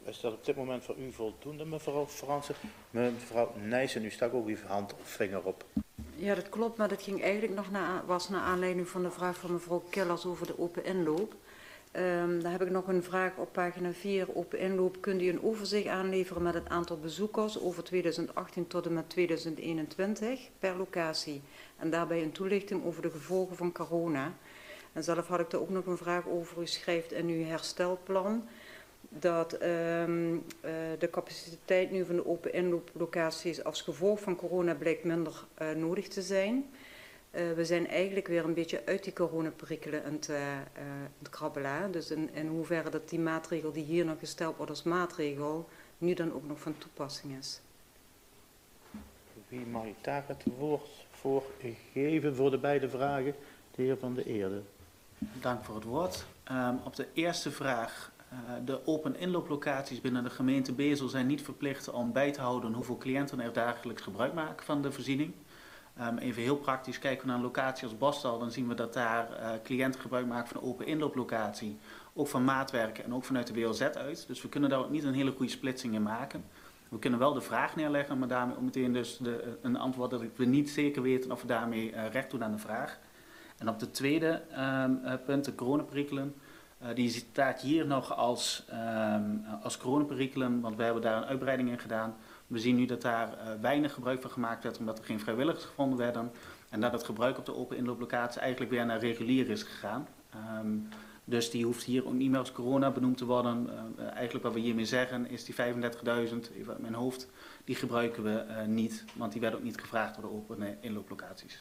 Is dat op dit moment voor u voldoende, mevrouw Fransen? Mevrouw Nijssen, u stak ook uw hand of vinger op. Ja, dat klopt, maar dat ging eigenlijk nog was naar aanleiding van de vraag van mevrouw Kellers over de open inloop. Daar heb ik nog een vraag op pagina 4, open inloop. Kunt u een overzicht aanleveren met het aantal bezoekers over 2018 tot en met 2021 per locatie? En daarbij een toelichting over de gevolgen van corona. En zelf had ik er ook nog een vraag over. U schrijft in uw herstelplan dat de capaciteit nu van de open inlooplocaties als gevolg van corona blijkt minder nodig te zijn. We zijn eigenlijk weer een beetje uit die coronaperikelen aan het krabbelen. Dus in hoeverre dat die maatregel die hier nog gesteld wordt als maatregel nu dan ook nog van toepassing is. Wie mag ik daar het woord voor geven voor de beide vragen? De heer Van de Eerde. Dank voor het woord. Op de eerste vraag. De open inlooplocaties binnen de gemeente Bezel zijn niet verplicht om bij te houden hoeveel cliënten er dagelijks gebruik maken van de voorziening. Even heel praktisch, kijken we naar een locatie als Bostal, dan zien we dat daar cliënten gebruik maken van de open inlooplocatie. Ook van maatwerken en ook vanuit de WLZ uit. Dus we kunnen daar ook niet een hele goede splitsing in maken. We kunnen wel de vraag neerleggen, maar daarmee ook meteen dus een antwoord dat we niet zeker weten of we daarmee recht doen aan de vraag. En op de tweede punt, de coronaperikelen. Die staat hier nog als coronaperikelen, want we hebben daar een uitbreiding in gedaan. We zien nu dat daar weinig gebruik van gemaakt werd, omdat er geen vrijwilligers gevonden werden. En dat het gebruik op de open inlooplocatie eigenlijk weer naar regulier is gegaan. Dus die hoeft hier ook niet meer als corona benoemd te worden. Eigenlijk wat we hiermee zeggen is die 35.000, even uit mijn hoofd, die gebruiken we niet. Want die werden ook niet gevraagd door de open inlooplocaties.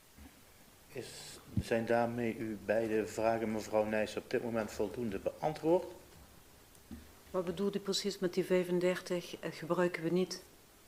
Zijn daarmee uw beide vragen, mevrouw Nijs, op dit moment voldoende beantwoord? Wat bedoelt u precies met die 35 gebruiken we niet?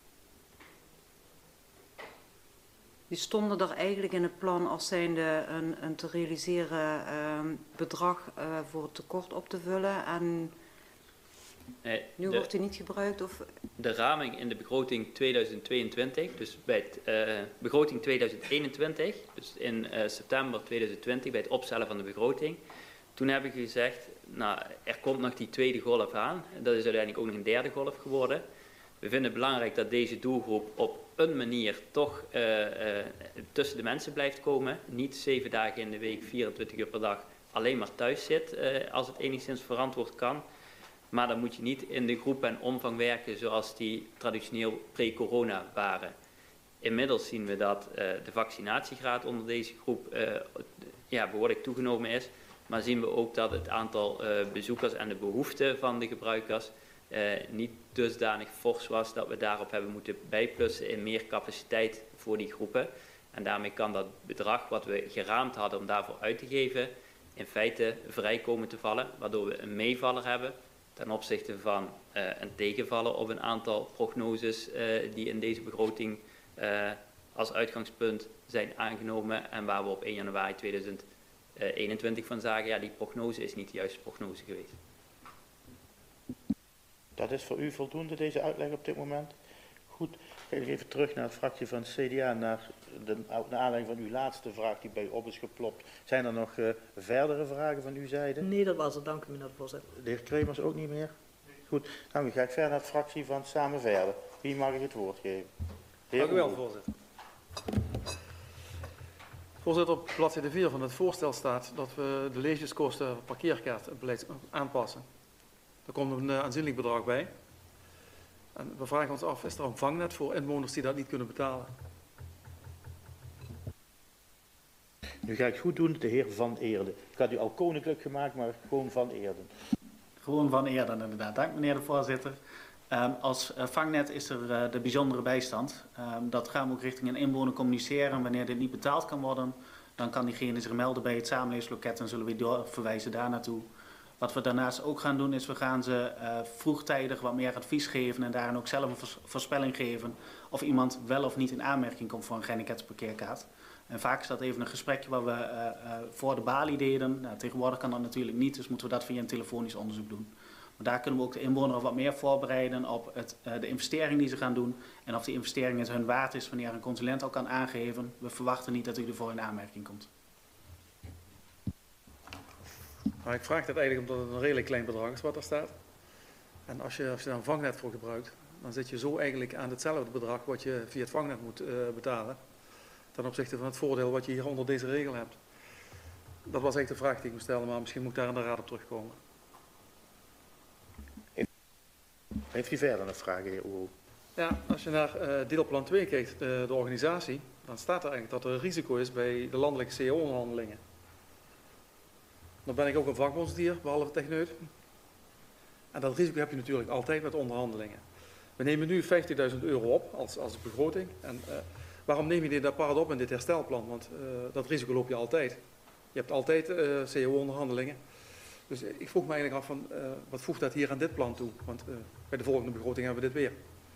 Die stonden er eigenlijk in het plan als zijnde een te realiseren bedrag voor het tekort op te vullen. En nu wordt die niet gebruikt? Of? De raming in de begroting 2022, dus bij het begroting 2021, dus in september 2020, bij het opstellen van de begroting. Toen heb ik gezegd, nou, er komt nog die tweede golf aan. Dat is uiteindelijk ook nog een derde golf geworden. We vinden het belangrijk dat deze doelgroep op een manier toch tussen de mensen blijft komen. Niet 7 dagen in de week, 24 uur per dag alleen maar thuis zit als het enigszins verantwoord kan. Maar dan moet je niet in de groep en omvang werken zoals die traditioneel pre-corona waren. Inmiddels zien we dat de vaccinatiegraad onder deze groep behoorlijk toegenomen is. Maar zien we ook dat het aantal bezoekers en de behoeften van de gebruikers niet dusdanig fors was dat we daarop hebben moeten bijplussen in meer capaciteit voor die groepen. En daarmee kan dat bedrag wat we geraamd hadden om daarvoor uit te geven in feite vrij komen te vallen. Waardoor we een meevaller hebben ten opzichte van een tegenvaller op een aantal prognoses die in deze begroting als uitgangspunt zijn aangenomen. En waar we op 1 januari 2021 van zagen, ja, die prognose is niet de juiste prognose geweest. Dat is voor u voldoende, deze uitleg op dit moment? Goed, ga ik even terug naar het fractie van het CDA, naar aanleiding van uw laatste vraag die bij u op is geplopt. Zijn er nog verdere vragen van uw zijde? Nee, dat was het. Dank u, meneer de voorzitter. De heer Kremers ook niet meer? Goed, dan ga ik verder naar de fractie van Samen Verder. Wie mag ik het woord geven? Dank u wel, voorzitter. Voorzitter, op bladzijde 4 van het voorstel staat dat we de leeftijskosten van parkeerkaartbeleid aanpassen. Er komt een aanzienlijk bedrag bij. En we vragen ons af, is er een vangnet voor inwoners die dat niet kunnen betalen? Nu ga ik goed doen, de heer Van Eerden. Ik had u al koninklijk gemaakt, maar gewoon Van Eerden. Gewoon Van Eerden, inderdaad. Dank, meneer de voorzitter. Als vangnet is er de bijzondere bijstand. Dat gaan we ook richting een inwoner communiceren. Wanneer dit niet betaald kan worden, dan kan diegene zich melden bij het samenlevingsloket en zullen we doorverwijzen daar naartoe. Wat we daarnaast ook gaan doen is we gaan ze vroegtijdig wat meer advies geven en daarin ook zelf een voorspelling geven of iemand wel of niet in aanmerking komt voor een gehandicaptenparkeerkaart. En vaak is dat even een gesprekje wat we voor de balie deden. Nou, tegenwoordig kan dat natuurlijk niet, dus moeten we dat via een telefonisch onderzoek doen. Maar daar kunnen we ook de inwoner wat meer voorbereiden op de investering die ze gaan doen. En of die investering het hun waard is wanneer een consulent ook kan aangeven. We verwachten niet dat u ervoor in aanmerking komt. Maar ik vraag dat eigenlijk omdat het een redelijk klein bedrag is wat er staat. En als je daar een vangnet voor gebruikt, dan zit je zo eigenlijk aan hetzelfde bedrag wat je via het vangnet moet betalen, ten opzichte van het voordeel wat je hier onder deze regel hebt. Dat was eigenlijk de vraag die ik me stelde, maar misschien moet ik daar in de raad op terugkomen. Heeft u verder nog vragen, heer Oehoe? Ja, als je naar deelplan 2 kijkt, de organisatie, dan staat er eigenlijk dat er een risico is bij de landelijke CO-onderhandelingen. Dan ben ik ook een vakbondsdier, behalve techneut. En dat risico heb je natuurlijk altijd met onderhandelingen. We nemen nu €50.000 op als begroting. En waarom neem je dit apart op in dit herstelplan? Want dat risico loop je altijd. Je hebt altijd CO-onderhandelingen. Dus ik vroeg me eigenlijk af van wat voegt dat hier aan dit plan toe? Want bij de volgende begroting hebben we dit weer.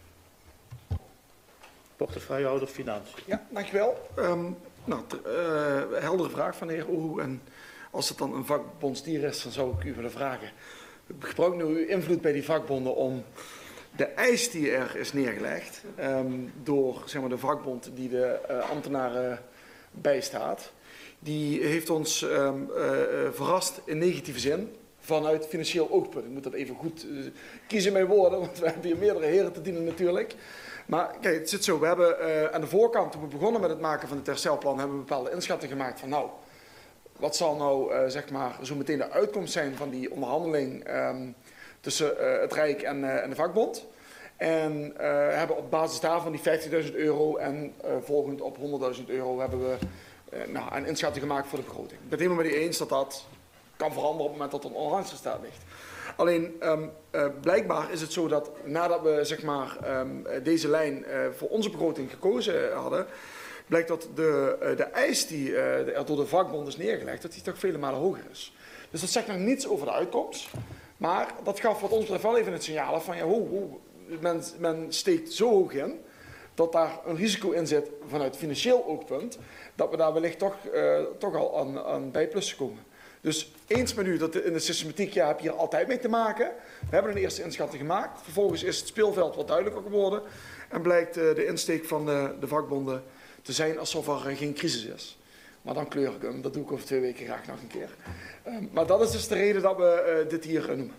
Portefeuillehouder Financiën. Ja, dankjewel. Heldere vraag van de heer Oehoe. En als het dan een vakbondsdier is, dan zou ik u willen vragen. Gebruik nu uw invloed bij die vakbonden om de eis die er is neergelegd door zeg maar, de vakbond die de ambtenaren bijstaat. Die heeft ons verrast in negatieve zin vanuit financieel oogpunt. Ik moet dat even goed kiezen mijn woorden, want we hebben hier meerdere heren te dienen natuurlijk. Maar kijk, het zit zo, we hebben aan de voorkant, toen we begonnen met het maken van het herstelplan, hebben we bepaalde inschattingen gemaakt van nou, wat zal nou zeg maar zo meteen de uitkomst zijn van die onderhandeling tussen het Rijk en de vakbond. En hebben op basis daarvan die €50.000 en volgend op €100.000 hebben we een inschatting gemaakt voor de begroting. Ik ben het helemaal met u eens dat dat kan veranderen op het moment dat er een onderhandelingsresultaat ligt. Alleen blijkbaar is het zo dat nadat we zeg maar, deze lijn voor onze begroting gekozen hadden, blijkt dat de eis die er door de vakbond is neergelegd, dat die toch vele malen hoger is. Dus dat zegt nog niets over de uitkomst. Maar dat gaf wat ons betreft wel even het signaal af van ja, men steekt zo hoog in dat daar een risico in zit vanuit financieel oogpunt, dat we daar wellicht toch al aan bijplussen komen. Dus eens met u dat in de systematiek, ja, heb je hier altijd mee te maken. We hebben een eerste inschatting gemaakt. Vervolgens is het speelveld wat duidelijker geworden. En blijkt de insteek van de vakbonden te zijn alsof er geen crisis is. Maar dan kleur ik hem. Dat doe ik over 2 weken graag nog een keer. Maar dat is dus de reden dat we dit hier noemen.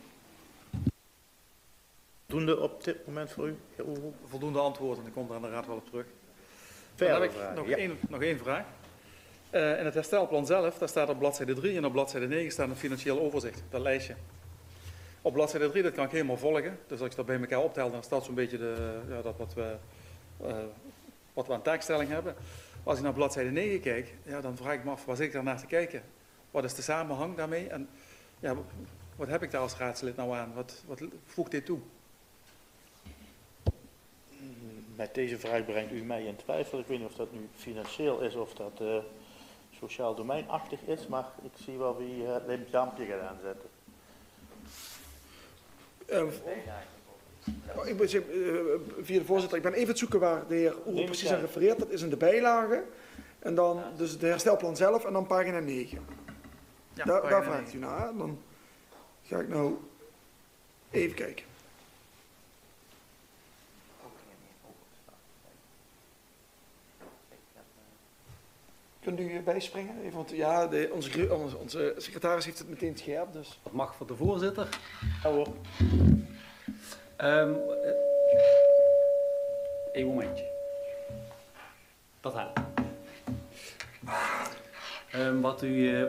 Voldoende op dit moment voor u, heer Oehoe? Voldoende antwoorden, ik kom daar aan de raad wel op terug. Verder Dan heb ik vragen. nog één vraag. In het herstelplan zelf, daar staat op bladzijde 3 en op bladzijde 9 staat een financieel overzicht, dat lijstje. Op bladzijde 3, dat kan ik helemaal volgen. Dus als ik dat bij elkaar optel, dan staat zo'n beetje dat wat we aan taakstelling hebben. Als ik naar bladzijde 9 kijk, ja, dan vraag ik me af, waar zit ik daar naar te kijken? Wat is de samenhang daarmee? En ja, wat heb ik daar als raadslid nou aan? Wat voegt dit toe? Met deze vraag brengt u mij in twijfel. Ik weet niet of dat nu financieel is of dat sociaal domeinachtig is, maar ik zie wel wie het limpjampje gaat aanzetten. Via de voorzitter, ik ben even het zoeken waar de heer Oehoe precies aan refereert. Dat is in de bijlage. En dan dus de herstelplan zelf en dan pagina 9. Ja, Daar vraagt u naar. Dan ga ik nou even kijken. Kunt u bijspringen? Even, want ja, onze secretaris heeft het meteen scherp. Dus. Dat mag voor de voorzitter. Ja hoor. Een momentje. Dat helpt. Wat u...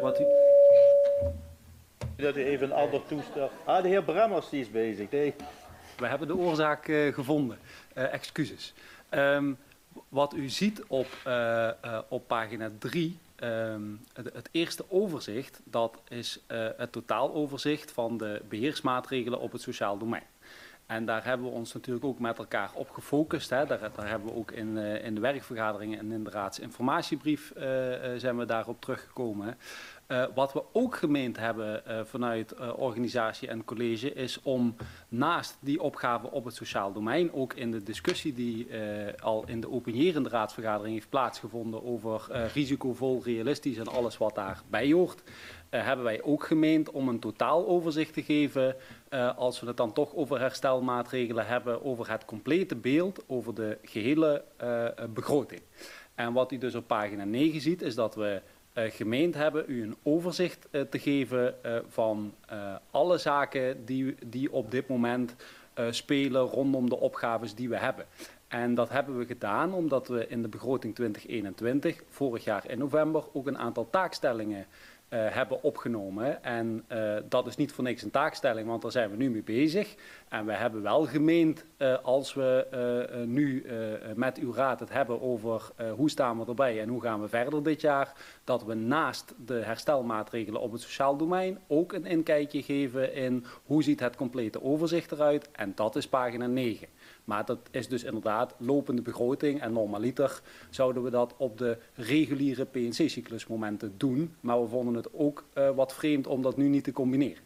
Dat u even een ander toestel... Ah, de heer Bremmers die is bezig. Nee. We hebben de oorzaak gevonden. Excuses. Wat u ziet op pagina 3, het eerste overzicht, dat is het totaaloverzicht van de beheersmaatregelen op het sociaal domein. En daar hebben we ons natuurlijk ook met elkaar op gefocust. Hè. Daar hebben we ook in de werkvergaderingen en in de raadsinformatiebrief zijn we daarop teruggekomen. Wat we ook gemeend hebben vanuit organisatie en college is om naast die opgave op het sociaal domein, ook in de discussie die al in de openierende raadsvergadering heeft plaatsgevonden over risicovol, realistisch en alles wat daarbij hoort, hebben wij ook gemeend om een totaaloverzicht te geven, als we het dan toch over herstelmaatregelen hebben, over het complete beeld, over de gehele begroting. En wat u dus op pagina 9 ziet, is dat we gemeend hebben u een overzicht te geven van alle zaken die op dit moment spelen rondom de opgaves die we hebben. En dat hebben we gedaan omdat we in de begroting 2021, vorig jaar in november, ook een aantal taakstellingen hebben opgenomen. En dat is niet voor niks een taakstelling, want daar zijn we nu mee bezig. En we hebben wel gemeend, als we nu met uw raad het hebben over hoe staan we erbij en hoe gaan we verder dit jaar, dat we naast de herstelmaatregelen op het sociaal domein ook een inkijkje geven in hoe ziet het complete overzicht eruit. En dat is pagina 9. Maar dat is dus inderdaad lopende begroting en normaliter zouden we dat op de reguliere PNC-cyclusmomenten doen. Maar we vonden het ook wat vreemd om dat nu niet te combineren.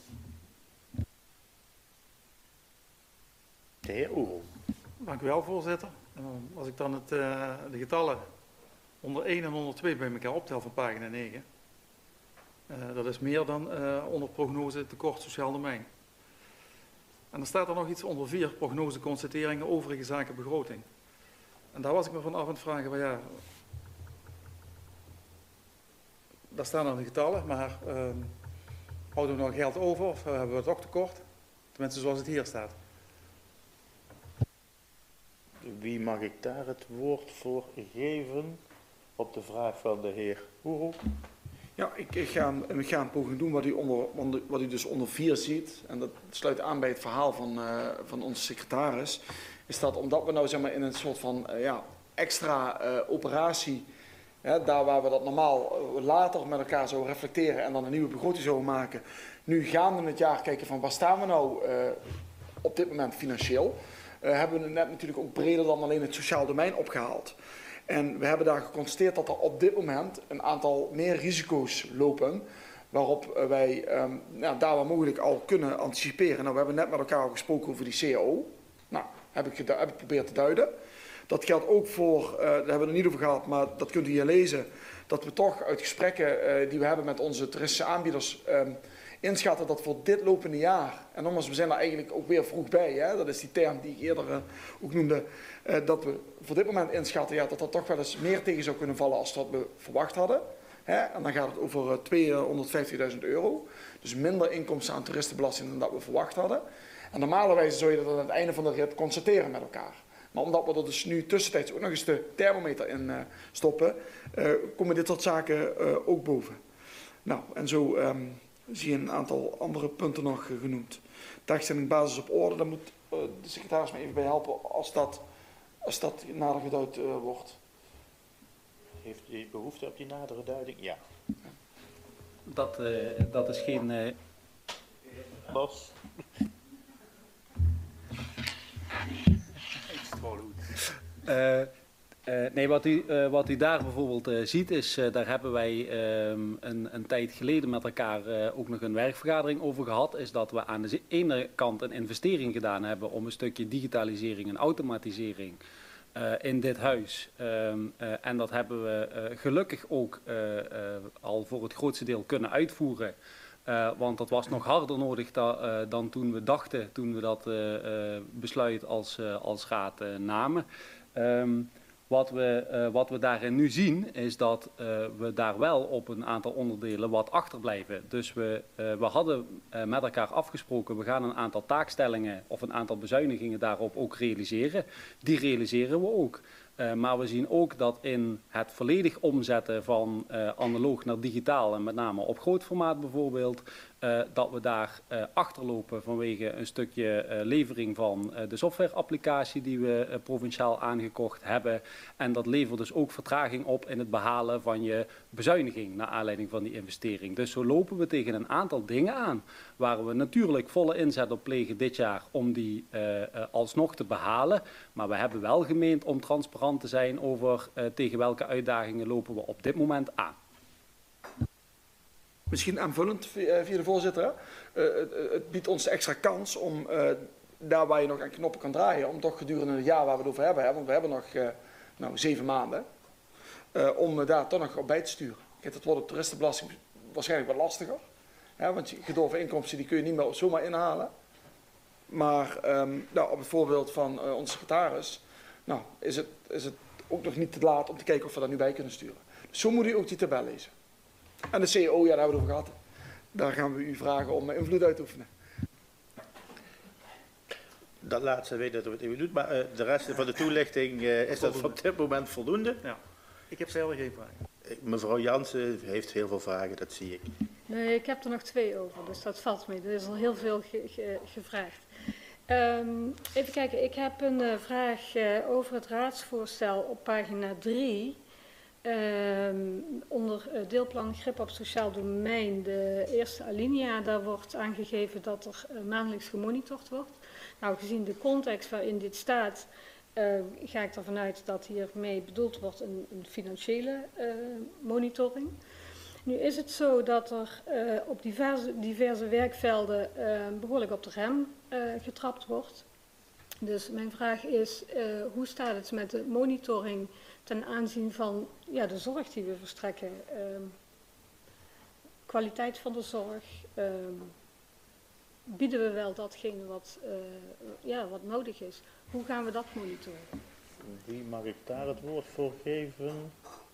De heer Oerol. Dank u wel, voorzitter. Als ik dan de getallen 101 en 102 bij elkaar optel van pagina 9, dat is meer dan onder prognose tekort sociaal domein. En dan staat er nog iets onder 4, prognose, constateringen, overige zaken, begroting. En daar was ik me van af aan het vragen, van ja, daar staan dan de getallen, maar houden we nog geld over of hebben we het ook tekort? Tenminste, zoals het hier staat. Wie mag ik daar het woord voor geven op de vraag van de heer Oerol? Ja, ik ga een poging doen wat u dus onder 4 ziet. En dat sluit aan bij het verhaal van onze secretaris. Is dat omdat we nou zeg maar in een soort van extra operatie, daar waar we dat normaal later met elkaar zouden reflecteren en dan een nieuwe begroting zouden maken. Nu gaande in het jaar kijken van waar staan we nou op dit moment financieel. Hebben we het net natuurlijk ook breder dan alleen het sociaal domein opgehaald. En we hebben daar geconstateerd dat er op dit moment een aantal meer risico's lopen, waarop wij daar waar mogelijk al kunnen anticiperen. Nou, we hebben net met elkaar al gesproken over die CAO. Nou, heb ik geprobeerd te duiden. Dat geldt ook voor, daar hebben we het er niet over gehad, maar dat kunt u hier lezen, dat we toch uit gesprekken die we hebben met onze toeristische aanbieders inschatten dat voor dit lopende jaar, en nogmaals, we zijn daar eigenlijk ook weer vroeg bij, hè, dat is die term die ik eerder ook noemde, dat we voor dit moment inschatten dat dat toch wel eens meer tegen zou kunnen vallen als wat we verwacht hadden. Hè. En dan gaat het over 250.000 euro, dus minder inkomsten aan toeristenbelasting dan dat we verwacht hadden. En normalerwijze zou je dat aan het einde van de rit constateren met elkaar. Maar omdat we er dus nu tussentijds ook nog eens de thermometer in stoppen, komen dit soort zaken ook boven. Nou, en zo zie je een aantal andere punten nog genoemd. Taakstelling basis op orde, daar moet de secretaris me even bij helpen als dat nader geduid wordt. Heeft u behoefte op die nadere duiding? Ja. Dat is geen... Bos. Nee, wat u daar bijvoorbeeld ziet is, daar hebben wij een tijd geleden met elkaar ook nog een werkvergadering over gehad, is dat we aan de ene kant een investering gedaan hebben om een stukje digitalisering en automatisering in dit huis. En dat hebben we gelukkig ook al voor het grootste deel kunnen uitvoeren. Want dat was nog harder nodig dan toen we dachten, toen we dat besluit als raad namen. Wat we daarin nu zien is dat we daar wel op een aantal onderdelen wat achterblijven. Dus we hadden met elkaar afgesproken, we gaan een aantal taakstellingen of een aantal bezuinigingen daarop ook realiseren. Die realiseren we ook. Maar we zien ook dat in het volledig omzetten van analoog naar digitaal en met name op groot formaat bijvoorbeeld, dat we daar achterlopen vanwege een stukje levering van de softwareapplicatie die we provinciaal aangekocht hebben. En dat levert dus ook vertraging op in het behalen van je bezuiniging naar aanleiding van die investering. Dus zo lopen we tegen een aantal dingen aan waar we natuurlijk volle inzet op plegen dit jaar om die alsnog te behalen. Maar we hebben wel gemeend om transparant te zijn over tegen welke uitdagingen lopen we op dit moment aan. Misschien aanvullend via de voorzitter. Het biedt ons de extra kans om daar waar je nog aan knoppen kan draaien, om toch gedurende het jaar waar we het over hebben, want we hebben nog 7 maanden, om daar toch nog op bij te sturen. Kijk, dat wordt op toeristenbelasting waarschijnlijk wat lastiger. Want gedorven inkomsten die kun je niet meer zomaar inhalen. Maar op het voorbeeld van onze secretaris, is het ook nog niet te laat om te kijken of we daar nu bij kunnen sturen. Dus zo moet u ook die tabel lezen. En de CEO, ja, daar hebben we het over gehad. Daar gaan we u vragen om invloed uit te oefenen. Dat laatste weet dat we het even doet, maar de rest van de toelichting is dat op dit moment voldoende. Ja. Ik heb zelf geen vragen. Mevrouw Jansen heeft heel veel vragen, dat zie ik. Nee, ik heb er nog 2 over, dus dat valt mee. Er is al heel veel gevraagd. Even kijken, ik heb een vraag over het raadsvoorstel op pagina 3. Onder deelplan grip op sociaal domein, de eerste alinea, daar wordt aangegeven dat er maandelijks gemonitord wordt. Nou, gezien de context waarin dit staat, ga ik ervan uit dat hiermee bedoeld wordt een financiële monitoring. Nu is het zo dat er op diverse werkvelden behoorlijk op de rem getrapt wordt. Dus mijn vraag is, hoe staat het met de monitoring ten aanzien van de zorg die we verstrekken? Kwaliteit van de zorg. Bieden we wel datgene wat nodig is? Hoe gaan we dat monitoren? Wie mag ik daar het woord voor geven?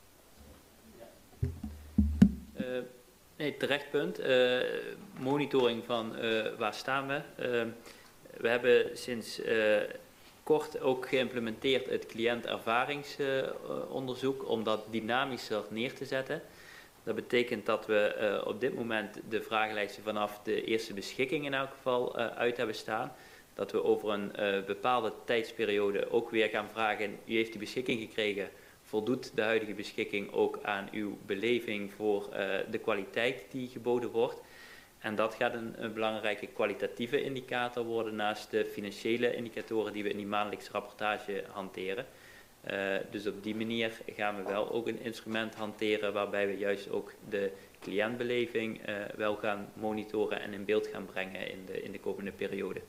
Nee, terecht punt. Monitoring van waar staan we. We hebben sinds kort ook geïmplementeerd het cliëntervaringsonderzoek om dat dynamischer neer te zetten. Dat betekent dat we op dit moment de vragenlijsten vanaf de eerste beschikking in elk geval uit hebben staan. Dat we over een bepaalde tijdsperiode ook weer gaan vragen, u heeft die beschikking gekregen, voldoet de huidige beschikking ook aan uw beleving voor de kwaliteit die geboden wordt. En dat gaat een belangrijke kwalitatieve indicator worden naast de financiële indicatoren die we in die maandelijkse rapportage hanteren. Dus op die manier gaan we wel ook een instrument hanteren waarbij we juist ook de cliëntbeleving wel gaan monitoren en in beeld gaan brengen in de komende periode.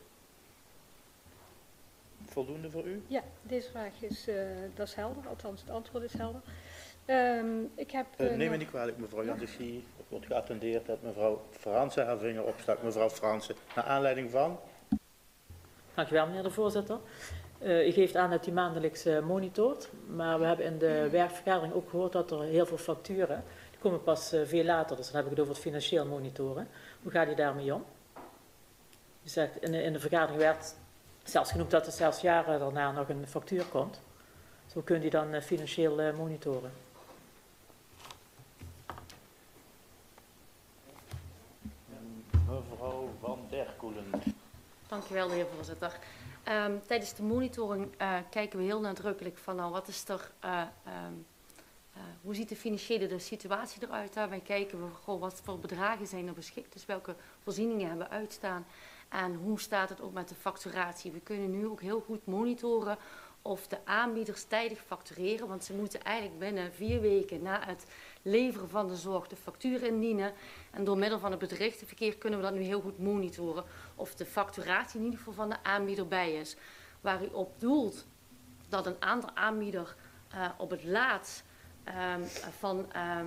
Voldoende voor u? Ja, deze vraag dat is helder, althans het antwoord is helder. Ik heb, neem me niet kwalijk, mevrouw Jansen. Ik zie, er wordt geattendeerd dat mevrouw Fransen haar vinger opstak. Mevrouw Fransen, naar aanleiding van? Dankjewel, meneer de voorzitter. U geeft aan dat u maandelijks monitort, maar we hebben in de werkvergadering ook gehoord dat er heel veel facturen, die komen pas veel later, dus dan heb ik het over het financieel monitoren. Hoe gaat u daarmee om? U zegt, in de vergadering werd zelfs genoemd dat er zelfs jaren daarna nog een factuur komt. Dus hoe kunt u dan financieel monitoren? Mevrouw Van der Koelen. Dankjewel, de heer voorzitter. Tijdens de monitoring kijken we heel nadrukkelijk van nou, wat is er, hoe ziet de financiële situatie eruit? Daarbij kijken we wat voor bedragen zijn er beschikt, dus welke voorzieningen hebben we uitstaan en hoe staat het ook met de facturatie. We kunnen nu ook heel goed monitoren of de aanbieders tijdig factureren, want ze moeten eigenlijk binnen 4 weken na het leveren van de zorg de factuur indienen. En door middel van het berichtenverkeer kunnen we dat nu heel goed monitoren of de facturatie in ieder geval van de aanbieder bij is. Waar u op doelt dat een andere aanbieder op het laatst van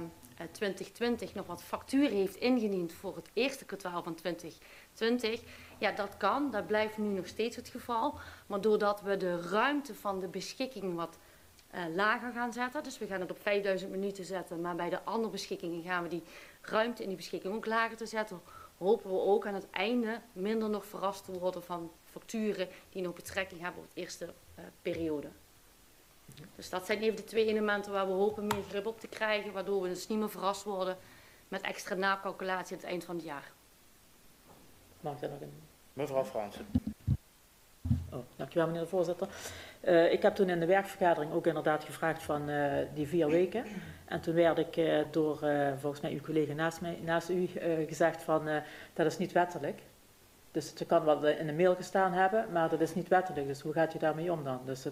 2020 nog wat factuur heeft ingediend voor het eerste kwartaal van 2020. Ja, dat kan, dat blijft nu nog steeds het geval. Maar doordat we de ruimte van de beschikking wat lager gaan zetten, dus we gaan het op 5000 minuten zetten, maar bij de andere beschikkingen gaan we die ruimte in die beschikking ook lager te zetten, hopen we ook aan het einde minder nog verrast te worden van facturen die nog betrekking hebben op de eerste periode. Dus dat zijn even de 2 elementen waar we hopen meer grip op te krijgen, waardoor we dus niet meer verrast worden met extra nakalculatie aan het eind van het jaar. Mag ik daar nog een? Mevrouw Fransen. Oh, dankjewel, meneer de voorzitter. Ik heb toen in de werkvergadering ook inderdaad gevraagd van die 4 weken. En toen werd ik door volgens mij uw collega naast u gezegd van dat is niet wettelijk. Dus het kan wel in de mail gestaan hebben, maar dat is niet wettelijk. Dus hoe gaat u daarmee om dan? Dus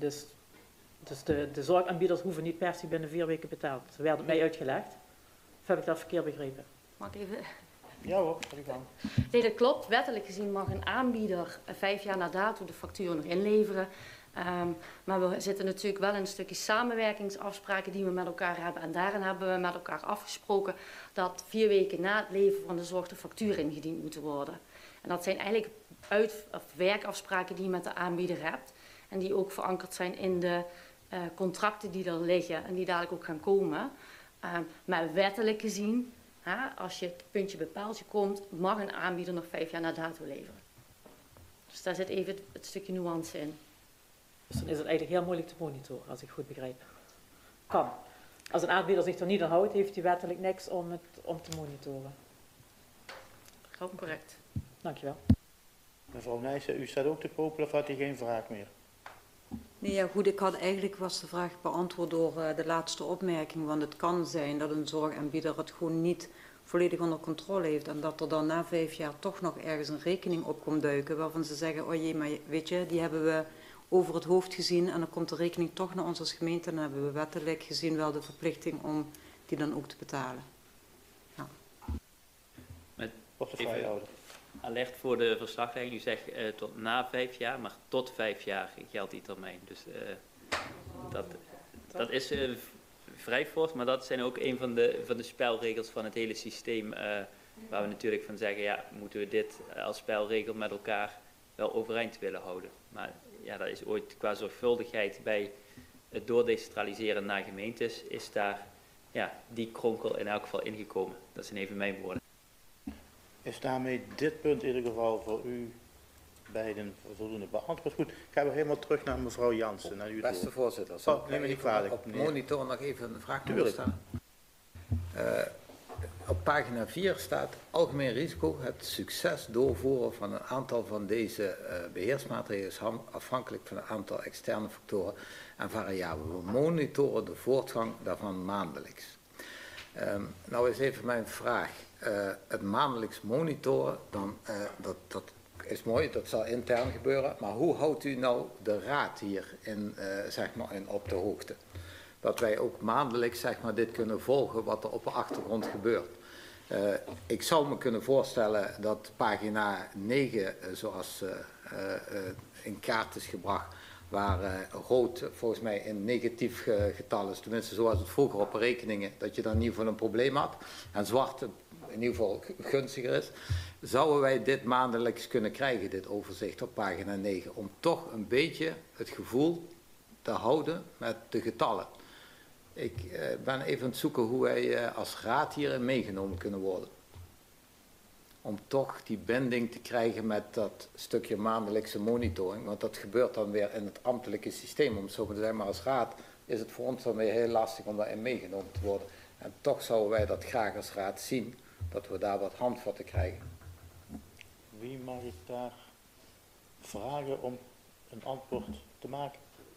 de zorgaanbieders hoeven niet per se binnen 4 weken betaald. Dat werd mij uitgelegd. Of heb ik dat verkeerd begrepen? Mag ik even... Ja hoor, ga je gang. Nee, dat klopt. Wettelijk gezien mag een aanbieder 5 jaar na dato de factuur nog inleveren. Maar we zitten natuurlijk wel in een stukje samenwerkingsafspraken die we met elkaar hebben. En daarin hebben we met elkaar afgesproken dat 4 weken na het leveren van de zorg de factuur ingediend moeten worden. En dat zijn eigenlijk werkafspraken die je met de aanbieder hebt. En die ook verankerd zijn in de contracten die er liggen en die dadelijk ook gaan komen. Maar wettelijk gezien Als je het puntje bepaaltje komt, mag een aanbieder nog 5 jaar na dato leveren. Dus daar zit even het stukje nuance in. Dus dan is het eigenlijk heel moeilijk te monitoren, als ik goed begrijp. Kan. Als een aanbieder zich er niet aan houdt, heeft hij wettelijk niks om te monitoren. Correct. Dankjewel. Mevrouw Nijssen, u staat ook te popelen of had u geen vraag meer? Nee, ja goed, eigenlijk was de vraag beantwoord door de laatste opmerking, want het kan zijn dat een zorgaanbieder het gewoon niet volledig onder controle heeft en dat er dan na 5 jaar toch nog ergens een rekening op komt duiken waarvan ze zeggen, oh jee, maar weet je, die hebben we over het hoofd gezien en dan komt de rekening toch naar ons als gemeente en dan hebben we wettelijk gezien wel de verplichting om die dan ook te betalen. Ja. Portefeuillehouder. Alert voor de verslaglegging. U zegt tot na 5 jaar, maar tot 5 jaar geldt die termijn. Dus dat is vrij fors, maar dat zijn ook een van de spelregels van het hele systeem. Waar we natuurlijk van zeggen, ja, moeten we dit als spelregel met elkaar wel overeind willen houden. Maar ja, dat is ooit qua zorgvuldigheid bij het doordecentraliseren naar gemeentes, is daar die kronkel in elk geval ingekomen. Dat zijn even mijn woorden. Is daarmee dit punt in ieder geval voor u beiden voldoende beantwoord? Goed, gaan we helemaal terug naar mevrouw Jansen. Naar u Beste voorzitter, neem me niet kwalijk. Op monitor nog even een vraag mogen stellen. Op pagina 4 staat algemeen risico. Het succes doorvoeren van een aantal van deze beheersmaatregelen is afhankelijk van een aantal externe factoren en variabelen. We monitoren de voortgang daarvan maandelijks. Nou is even mijn vraag. Het maandelijks monitoren, dat is mooi, dat zal intern gebeuren. Maar hoe houdt u nou de raad hier in op de hoogte? Dat wij ook maandelijks dit kunnen volgen wat er op de achtergrond gebeurt. Ik zou me kunnen voorstellen dat pagina 9, zoals in kaart is gebracht, waar rood volgens mij een negatief getal is, tenminste zoals het vroeger op rekeningen, dat je dan in ieder geval een probleem had, en zwart in ieder geval gunstiger is, zouden wij dit maandelijks kunnen krijgen, dit overzicht op pagina 9, om toch een beetje het gevoel te houden met de getallen. Ik ben even aan het zoeken hoe wij als raad hierin meegenomen kunnen worden. Om toch die binding te krijgen met dat stukje maandelijkse monitoring. Want dat gebeurt dan weer in het ambtelijke systeem, om het zo te zeggen. Maar als raad is het voor ons dan weer heel lastig om daarin meegenomen te worden. En toch zouden wij dat graag als raad zien, dat we daar wat handvatten krijgen. Wie mag ik daar vragen om een antwoord te maken?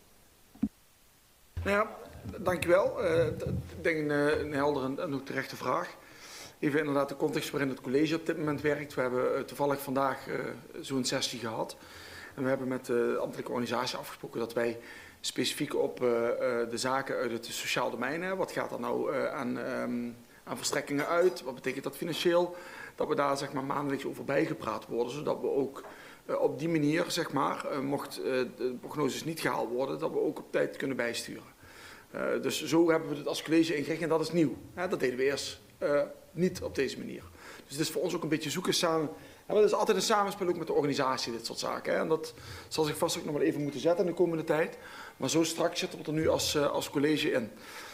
Nou ja, dankjewel. Ik denk een heldere en ook terechte vraag. Even inderdaad de context waarin het college op dit moment werkt. We hebben toevallig vandaag zo'n sessie gehad. En we hebben met de ambtelijke organisatie afgesproken dat wij specifiek op de zaken uit het sociaal domein hebben. Wat gaat er nou aan verstrekkingen uit? Wat betekent dat financieel? Dat we daar maandelijks over bijgepraat worden. Zodat we ook op die manier, mocht de prognoses niet gehaald worden, dat we ook op tijd kunnen bijsturen. Dus zo hebben we het als college ingericht en dat is nieuw. Dat deden we eerst niet op deze manier. Dus het is voor ons ook een beetje zoeken samen. Maar het is altijd een samenspel ook met de organisatie, dit soort zaken. En dat zal zich vast ook nog wel even moeten zetten in de komende tijd. Maar zo strak zitten we er nu als college in.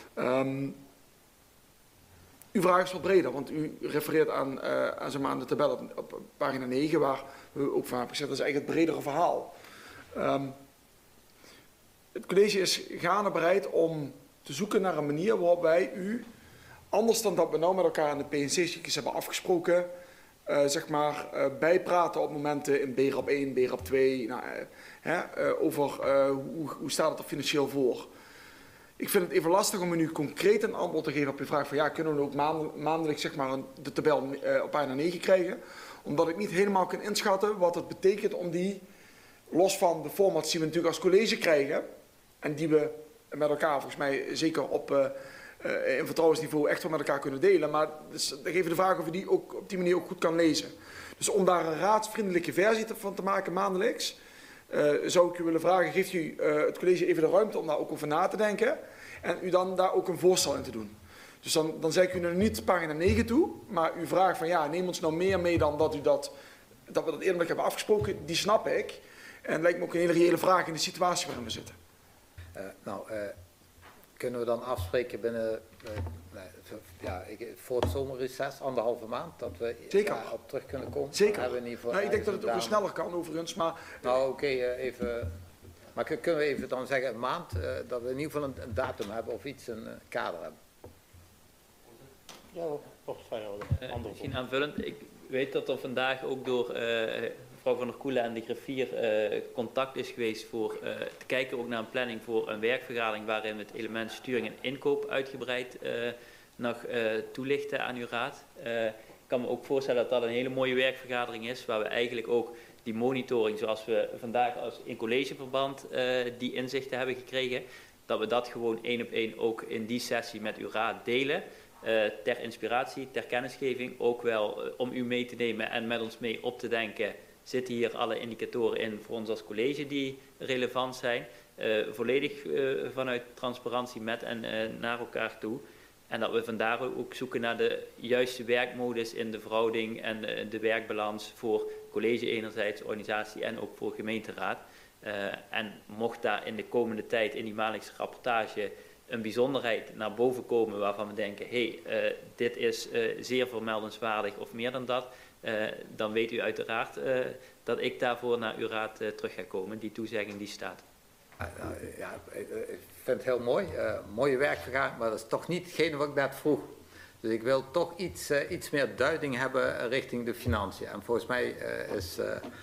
Uw vraag is wat breder, want u refereert aan de tabel op pagina 9, waar we ook van hebben gezet. Dat is eigenlijk het bredere verhaal. Het college is gaande bereid om te zoeken naar een manier waarop wij u, anders dan dat we nou met elkaar in de PNC-cyclus hebben afgesproken, bijpraten op momenten in BRAP 1, BRAP 2, over hoe staat het er financieel voor. Ik vind het even lastig om u nu concreet een antwoord te geven op uw vraag van kunnen we ook maandelijks de tabel op pagina 9 krijgen. Omdat ik niet helemaal kan inschatten wat het betekent om die, los van de formats die we natuurlijk als college krijgen, en die we met elkaar volgens mij zeker in vertrouwensniveau echt wel met elkaar kunnen delen. Maar dus, dan geven de vraag of je die ook op die manier ook goed kan lezen. Dus om daar een raadsvriendelijke versie van te maken maandelijks, zou ik u willen vragen, geeft u het college even de ruimte om daar ook over na te denken en u dan daar ook een voorstel in te doen. Dus dan zeg ik u nu niet pagina 9 toe, maar u vraagt van neem ons nou meer mee dan dat we dat eerder hebben afgesproken, die snap ik. En het lijkt me ook een hele reële vraag in de situatie waarin we zitten. kunnen we dan afspreken binnen voor het zomerreces, 1,5 maand, dat we Zeker. op terug kunnen komen? Zeker. In ieder geval Nou, ik denk dat het ook wel gedaan. sneller kan overigens, maar Nou oké, even... Maar kunnen we even dan zeggen een maand, dat we in ieder geval een datum hebben of iets, een kader hebben? Ja, portefeuillehouder. Misschien aanvullend. Ik weet dat er vandaag ook door mevrouw Van der Koelen en de griffier contact is geweest voor te kijken ook naar een planning voor een werkvergadering waarin we het element sturing en inkoop uitgebreid nog toelichten aan uw raad. Ik kan me ook voorstellen dat dat een hele mooie werkvergadering is, waar we eigenlijk ook die monitoring, zoals we vandaag als in collegeverband die inzichten hebben gekregen, dat we dat gewoon 1 op 1 ook in die sessie met uw raad delen. Ter inspiratie, ter kennisgeving, ook wel om u mee te nemen en met ons mee op te denken. Zitten hier alle indicatoren in voor ons als college die relevant zijn? Volledig vanuit transparantie met en naar elkaar toe. En dat we vandaar ook zoeken naar de juiste werkmodus in de verhouding en de werkbalans voor college enerzijds, organisatie en ook voor gemeenteraad. En mocht daar in de komende tijd in die maandelijkse rapportage een bijzonderheid naar boven komen waarvan we denken, dit is zeer vermeldenswaardig of meer dan dat, dan weet u uiteraard dat ik daarvoor naar uw raad terug ga komen. Die toezegging die staat. Ja, ik vind het heel mooi. Mooie werkvergadering, maar dat is toch niet hetgene wat ik net vroeg. Dus ik wil toch iets meer duiding hebben richting de financiën. En volgens mij is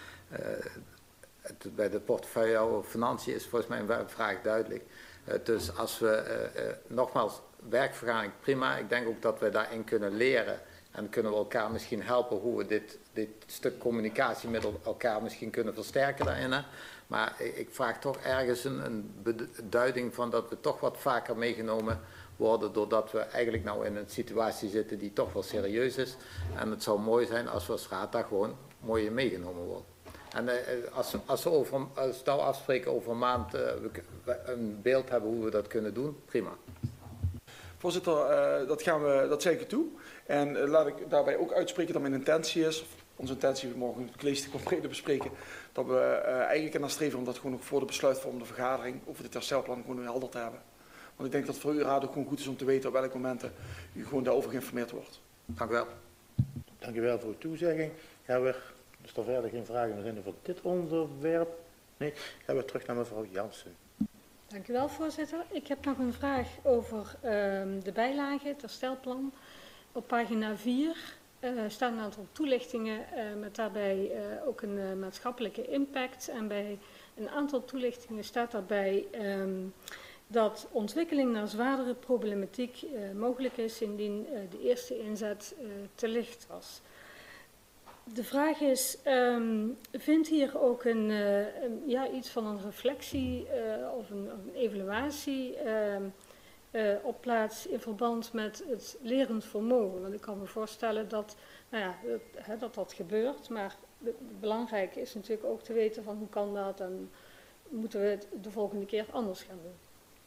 bij de portefeuille financiën is volgens mij een vraag duidelijk. Dus als we, nogmaals, werkvergadering prima. Ik denk ook dat we daarin kunnen leren en kunnen we elkaar misschien helpen hoe we dit stuk communicatie met elkaar misschien kunnen versterken daarin. Hè. Maar ik vraag toch ergens een duiding van dat we toch wat vaker meegenomen worden, doordat we eigenlijk nou in een situatie zitten die toch wel serieus is. En het zou mooi zijn als we als raad daar gewoon mooi in meegenomen worden. En als we nou afspreken over een maand we een beeld hebben hoe we dat kunnen doen, prima. voorzitter, dat zeg ik u toe. En laat ik daarbij ook uitspreken dat mijn intentie is, onze intentie, we mogen het college te concreet bespreken, dat we eigenlijk ernaar streven om dat gewoon ook voor de besluitvormende vergadering over dit herstelplan gewoon helder te hebben. Want ik denk dat het voor uw raad ook gewoon goed is om te weten op welke momenten u gewoon daarover geïnformeerd wordt. Dank u wel. Dank u wel voor uw toezegging. Gaan we, is er verder geen vragen meer in voor dit onderwerp? Nee, gaan we terug naar mevrouw Jansen. Dank u wel, voorzitter. Ik heb nog een vraag over de bijlage, het herstelplan. Op pagina 4 staan een aantal toelichtingen met daarbij ook een maatschappelijke impact. En bij een aantal toelichtingen staat daarbij dat ontwikkeling naar zwaardere problematiek mogelijk is indien de eerste inzet te licht was. De vraag is, vindt hier ook iets van een reflectie of een evaluatie op plaats in verband met het lerend vermogen? Want ik kan me voorstellen dat dat gebeurt, maar het belangrijke is natuurlijk ook te weten van hoe kan dat en moeten we het de volgende keer anders gaan doen.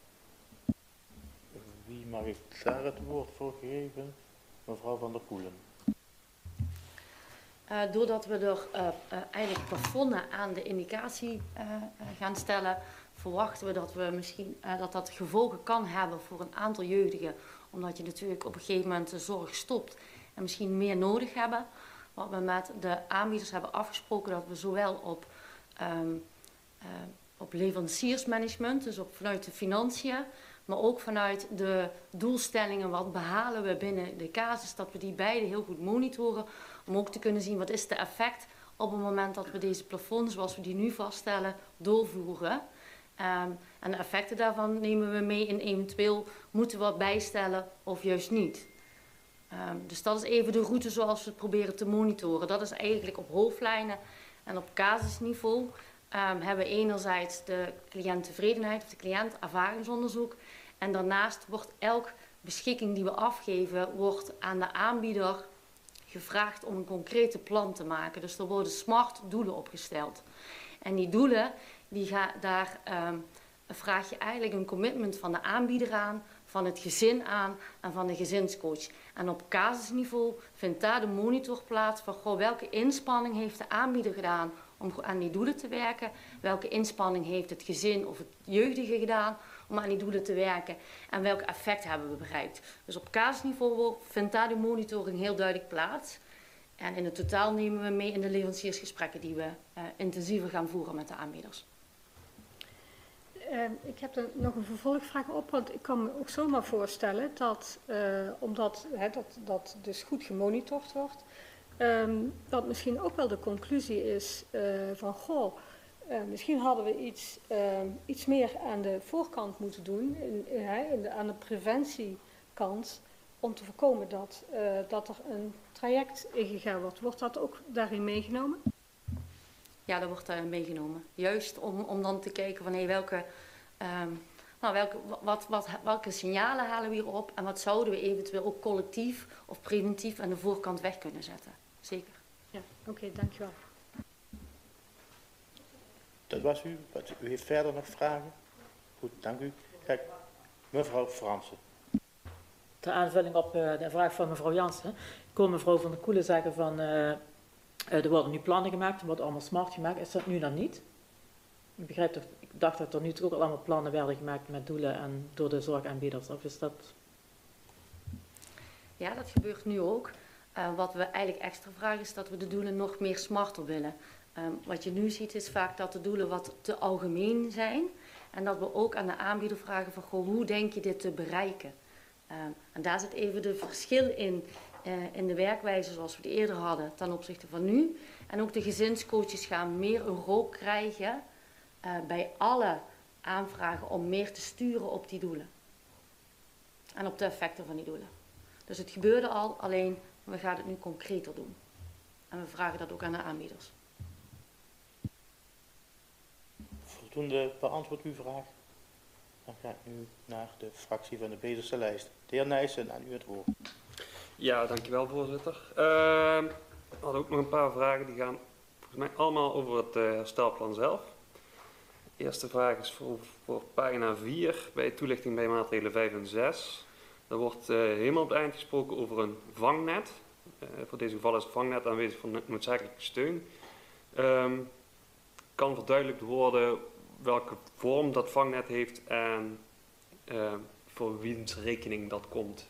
Wie mag ik daar het woord voor geven? Mevrouw Van der Koelen. Doordat we er eigenlijk plafonnen aan de indicatie gaan stellen, verwachten we dat we misschien dat gevolgen kan hebben voor een aantal jeugdigen. Omdat je natuurlijk op een gegeven moment de zorg stopt en misschien meer nodig hebben. Wat we met de aanbieders hebben afgesproken dat we zowel op leveranciersmanagement, dus vanuit de financiën, maar ook vanuit de doelstellingen, wat behalen we binnen de casus, dat we die beide heel goed monitoren. Om ook te kunnen zien wat is de effect op het moment dat we deze plafonds, zoals we die nu vaststellen, doorvoeren. En de effecten daarvan nemen we mee en eventueel moeten we wat bijstellen of juist niet. Dus dat is even de route zoals we het proberen te monitoren. Dat is eigenlijk op hoofdlijnen en op casusniveau. Hebben we enerzijds de cliënttevredenheid of de cliëntervaringsonderzoek. En daarnaast wordt elke beschikking die we afgeven, wordt aan de aanbieder gevraagd om een concrete plan te maken. Dus er worden smart doelen opgesteld. En die doelen, daar vraag je eigenlijk een commitment van de aanbieder aan, van het gezin aan en van de gezinscoach. En op casusniveau vindt daar de monitor plaats van welke inspanning heeft de aanbieder gedaan om aan die doelen te werken. Welke inspanning heeft het gezin of het jeugdige gedaan om aan die doelen te werken en welk effect hebben we bereikt. Dus op casusniveau vindt daar de monitoring heel duidelijk plaats. En in het totaal nemen we mee in de leveranciersgesprekken die we intensiever gaan voeren met de aanbieders. Ik heb er nog een vervolgvraag op, want ik kan me ook zomaar voorstellen dat, omdat dat dus goed gemonitord wordt, dat misschien ook wel de conclusie is van, goh, misschien hadden we iets meer aan de voorkant moeten doen, aan de preventiekant, om te voorkomen dat er een traject ingegaan wordt. Wordt dat ook daarin meegenomen? Ja, dat wordt daarin meegenomen. Juist om dan te kijken van welke signalen halen we hierop en wat zouden we eventueel ook collectief of preventief aan de voorkant weg kunnen zetten. Zeker. Ja, oké, dankjewel. Dat was u. U heeft verder nog vragen? Goed, dank u. Kijk, mevrouw Fransen. Ter aanvulling op de vraag van mevrouw Jansen. Ik hoor mevrouw Van der Koelen zeggen van er worden nu plannen gemaakt, er wordt allemaal smart gemaakt. Is dat nu dan niet? Ik dacht dat er nu toch ook al allemaal plannen werden gemaakt met doelen en door de zorgaanbieders. Of is dat? Ja, dat gebeurt nu ook. Wat we eigenlijk extra vragen is dat we de doelen nog meer smarter willen. Wat je nu ziet is vaak dat de doelen wat te algemeen zijn. En dat we ook aan de aanbieder vragen van, goh, hoe denk je dit te bereiken? En daar zit even de verschil in de werkwijze zoals we die eerder hadden ten opzichte van nu. En ook de gezinscoaches gaan meer een rol krijgen bij alle aanvragen om meer te sturen op die doelen. En op de effecten van die doelen. Dus het gebeurde al, alleen we gaan het nu concreter doen. En we vragen dat ook aan de aanbieders. Voldoende beantwoord uw vraag. Dan ga ik nu naar de fractie van de Bezelse lijst. De heer Nijssen, aan u het woord. Ja, dankjewel voorzitter. Ik had ook nog een paar vragen die gaan volgens mij allemaal over het herstelplan zelf. De eerste vraag is voor pagina 4 bij toelichting bij maatregelen 5 en 6. Daar wordt helemaal op het eind gesproken over een vangnet. Voor deze geval is het vangnet aanwezig voor noodzakelijke steun. Kan verduidelijkt worden welke vorm dat vangnet heeft en voor wiens rekening dat komt.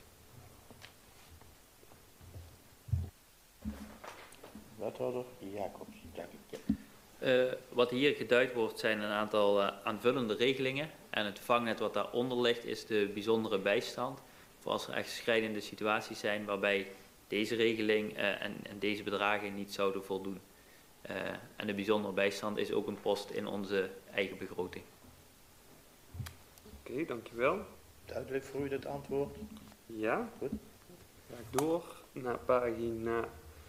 Wethouder Jacobs, dank u. Wat hier geduid wordt zijn een aantal aanvullende regelingen. En het vangnet wat daaronder ligt is de bijzondere bijstand. Voor als er echt schrijdende situaties zijn waarbij deze regeling en deze bedragen niet zouden voldoen. En de bijzondere bijstand is ook een post in onze eigen begroting. Oké, dankjewel. Duidelijk voor u het antwoord? Ja. Goed. Ga ik door naar pagina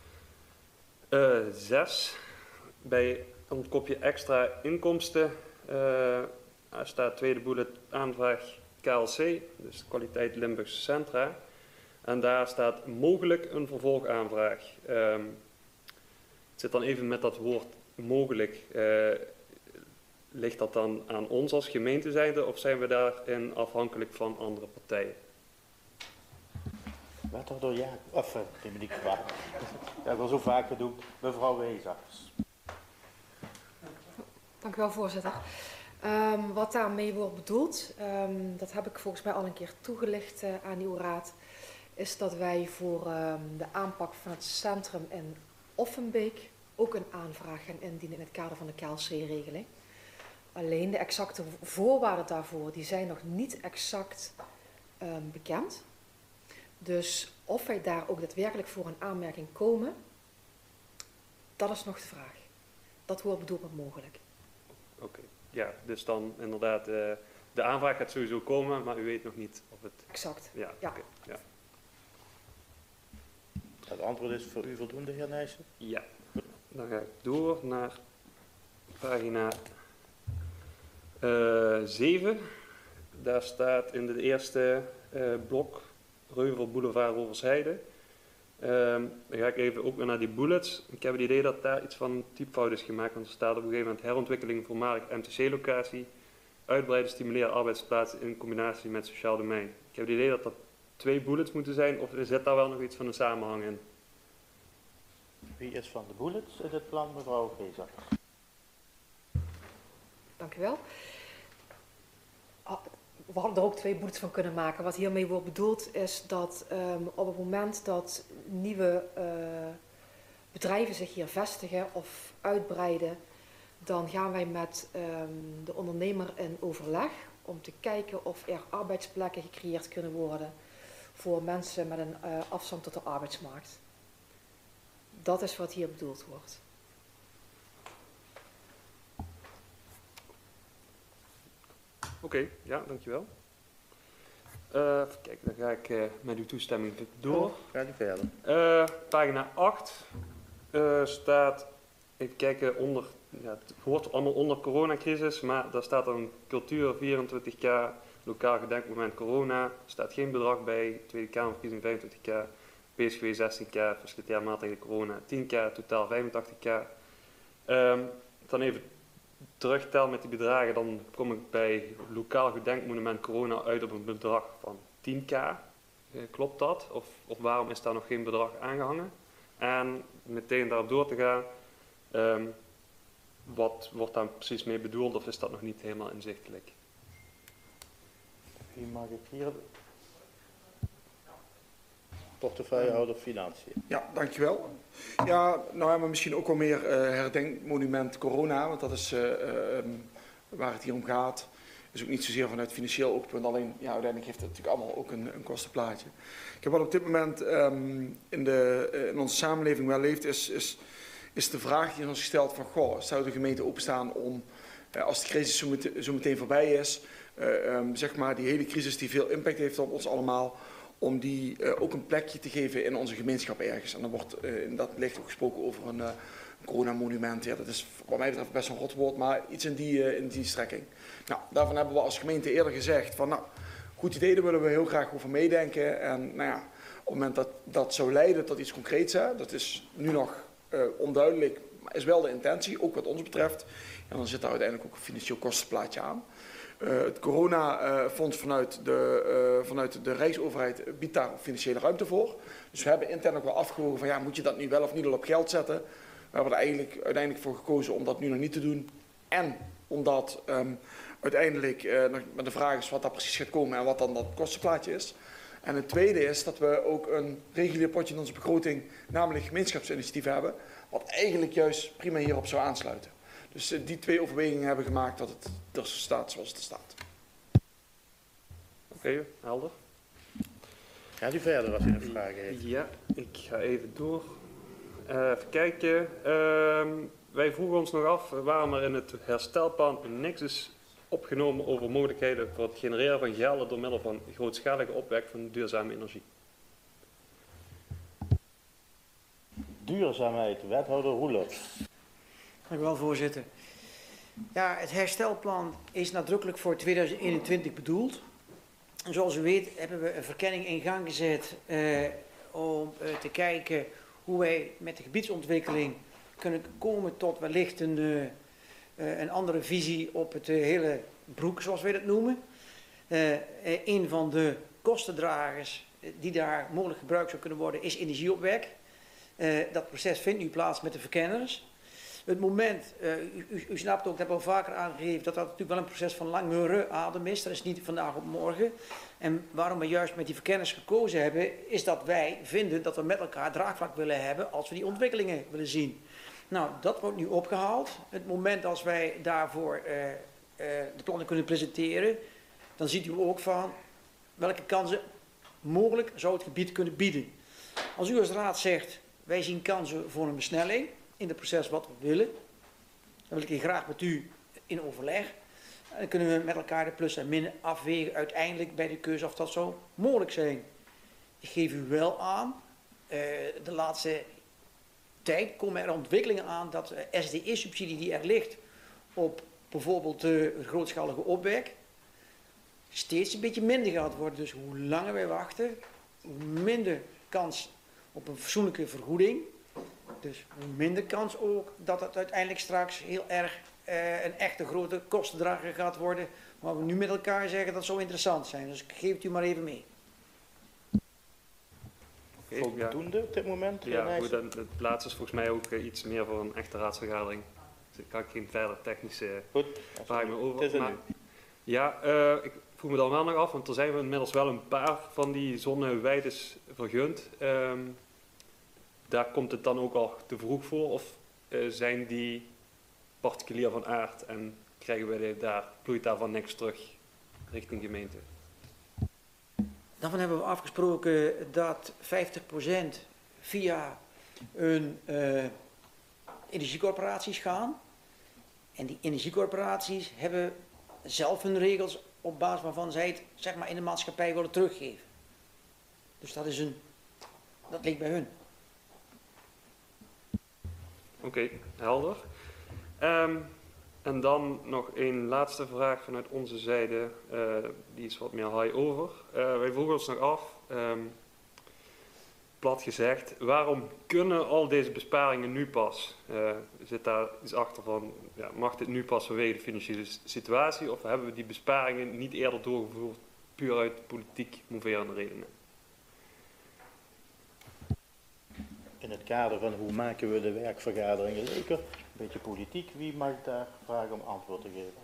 6. Bij een kopje extra inkomsten staat tweede bullet aanvraag KLC, dus kwaliteit Limburgse Centra. En daar staat mogelijk een vervolgaanvraag. Het zit dan even met dat woord mogelijk. Ligt dat dan aan ons als gemeente zijnde of zijn we daarin afhankelijk van andere partijen? Wethouder Jacobs, of neem me niet kwalijk. Dat heb ik al zo vaak genoemd. Mevrouw Wezers. Dank u wel, voorzitter. Wat daarmee wordt bedoeld, dat heb ik volgens mij al een keer toegelicht aan uw raad, is dat wij voor de aanpak van het centrum in Offenbeek ook een aanvraag gaan indienen in het kader van de KLC-regeling. Alleen de exacte voorwaarden daarvoor, die zijn nog niet exact bekend. Dus of wij daar ook daadwerkelijk voor een aanmerking komen, dat is nog de vraag. Dat wordt bedoeld met mogelijk. Oké. Ja, dus dan inderdaad, de aanvraag gaat sowieso komen, maar u weet nog niet of het... Exact. Ja, ja. Okay, ja. Het antwoord is voor u voldoende, heer Nijssen? Ja. Dan ga ik door naar pagina 7. Daar staat in de eerste blok Reuvel Boulevard Roversheide. Dan ga ik even ook weer naar die bullets. Ik heb het idee dat daar iets van een typfout is gemaakt, want er staat op een gegeven moment herontwikkeling voormalig MTC-locatie, uitbreiden, stimuleren arbeidsplaatsen in combinatie met sociaal domein. Ik heb het idee dat dat 2 bullets moeten zijn, of zit daar wel nog iets van een samenhang in? Wie is van de bullets in het plan, mevrouw Wezers? dank u wel. We hadden er ook 2 bullets van kunnen maken. Wat hiermee wordt bedoeld is dat op het moment dat nieuwe bedrijven zich hier vestigen of uitbreiden, dan gaan wij met de ondernemer in overleg om te kijken of er arbeidsplekken gecreëerd kunnen worden voor mensen met een afstand tot de arbeidsmarkt. Dat is wat hier bedoeld wordt. Oké, ja, dankjewel. Even kijken, dan ga ik met uw toestemming door. Ga je verder. Pagina 8 staat, even kijken, onder, ja, het hoort allemaal onder coronacrisis, maar daar staat dan cultuur 24k, lokaal gedenkmoment corona, er staat geen bedrag bij, Tweede Kamerverkiezing 25k, PSV 16k, facilitaire maatregelen corona 10k, totaal 85k. Dan even terugtel met die bedragen, dan kom ik bij lokaal gedenkmonument corona uit op een bedrag van 10k. Klopt dat? Of waarom is daar nog geen bedrag aangehangen? En meteen daarop door te gaan, wat wordt daar precies mee bedoeld of is dat nog niet helemaal inzichtelijk? Wie mag ik hier? Portefeuillehouder Financiën. Ja, dankjewel. Ja, nou hebben we misschien ook wel meer herdenkmonument corona, want dat is waar het hier om gaat. Is ook niet zozeer vanuit financieel oogpunt, alleen ja, uiteindelijk heeft het natuurlijk allemaal ook een kostenplaatje. Ik heb wat op dit moment in onze samenleving wel leeft, is de vraag die ons gesteld van, goh, zou de gemeente openstaan om, als de crisis zo meteen voorbij is, zeg maar die hele crisis die veel impact heeft op ons allemaal, om die ook een plekje te geven in onze gemeenschap ergens. En dan wordt in dat licht ook gesproken over een coronamonument. Ja, dat is wat mij betreft best een rot woord, maar iets in die strekking. Nou, daarvan hebben we als gemeente eerder gezegd van, nou, goed idee, daar willen we heel graag over meedenken. En nou ja, op het moment dat dat zou leiden tot iets concreets, hè, dat is nu nog onduidelijk, maar is wel de intentie, ook wat ons betreft. En dan zit daar uiteindelijk ook een financieel kostenplaatje aan. Het coronafonds vanuit de Rijksoverheid biedt daar financiële ruimte voor. Dus we hebben intern ook wel afgewogen van ja, moet je dat nu wel of niet al op geld zetten. We hebben er uiteindelijk voor gekozen om dat nu nog niet te doen. En omdat uiteindelijk nog met de vraag is wat daar precies gaat komen en wat dan dat kostenplaatje is. En het tweede is dat we ook een regulier potje in onze begroting, namelijk gemeenschapsinitiatief hebben, wat eigenlijk juist prima hierop zou aansluiten. Dus die 2 overwegingen hebben gemaakt dat het er staat zoals het staat. Oké, helder. Gaat u verder als u een vraag heeft? Ja, ik ga even door. Even kijken. Wij vroegen ons nog af waarom er in het herstelplan niks is opgenomen over mogelijkheden voor het genereren van gelden door middel van grootschalige opwek van duurzame energie. Duurzaamheid, wethouder Roelof. Dank u wel, voorzitter. Ja, het herstelplan is nadrukkelijk voor 2021 bedoeld. En zoals u weet hebben we een verkenning in gang gezet om te kijken hoe wij met de gebieidsontwikkeling kunnen komen tot wellicht een andere visie op het hele broek, zoals wij dat noemen. Een van de kostendragers die daar mogelijk gebruikt zou kunnen worden is energieopwek. Dat proces vindt nu plaats met de verkenners. Het moment, u snapt ook, dat hebben we al vaker aangegeven, dat natuurlijk wel een proces van langere adem is. Dat is niet vandaag op morgen. En waarom we juist met die verkenners gekozen hebben, is dat wij vinden dat we met elkaar draagvlak willen hebben als we die ontwikkelingen willen zien. Nou, dat wordt nu opgehaald. Het moment als wij daarvoor de plannen kunnen presenteren, dan ziet u ook van welke kansen mogelijk zou het gebied kunnen bieden. Als u als raad zegt, wij zien kansen voor een versnelling in het proces wat we willen, dan wil ik hier graag met u in overleg. En dan kunnen we met elkaar de plus en min afwegen uiteindelijk bij de keuze of dat zo mogelijk zijn. Ik geef u wel aan, de laatste tijd komen er ontwikkelingen aan dat de SDE-subsidie die er ligt op bijvoorbeeld de grootschalige opwek steeds een beetje minder gaat worden. Dus hoe langer wij wachten, hoe minder kans op een fatsoenlijke vergoeding. Dus hoe minder kans ook dat het uiteindelijk straks heel erg een echte grote kostendrager gaat worden. Maar we nu met elkaar zeggen dat zou interessant zijn. Dus ik geef het u maar even mee. Voldoende op dit moment? Ja, goed, het laatste is volgens mij ook iets meer voor een echte raadsvergadering. Dus daar kan ik geen verder technische Goed, vraag meer over. het is er Maar, nu. ja, ik vroeg me dan wel nog af, want er zijn inmiddels wel een paar van die zonnewijdes vergund. Daar komt het dan ook al te vroeg voor, of zijn die particulier van aard en krijgen wij vloeit daarvan niks terug richting gemeente? Daarvan hebben we afgesproken dat 50% via een energiecorporaties gaan. En die energiecorporaties hebben zelf hun regels op basis waarvan zij het zeg maar, in de maatschappij willen teruggeven. Dus dat ligt bij hun. Oké, helder. En dan nog een laatste vraag vanuit onze zijde, die is wat meer high over. Wij vroegen ons nog af, plat gezegd, waarom kunnen al deze besparingen nu pas? Zit daar iets achter van, ja, mag dit nu pas vanwege de financiële situatie, of hebben we die besparingen niet eerder doorgevoerd puur uit politiek moverende redenen? In het kader van hoe maken we de werkvergaderingen leuker, een beetje politiek, wie mag ik daar vragen om antwoord te geven?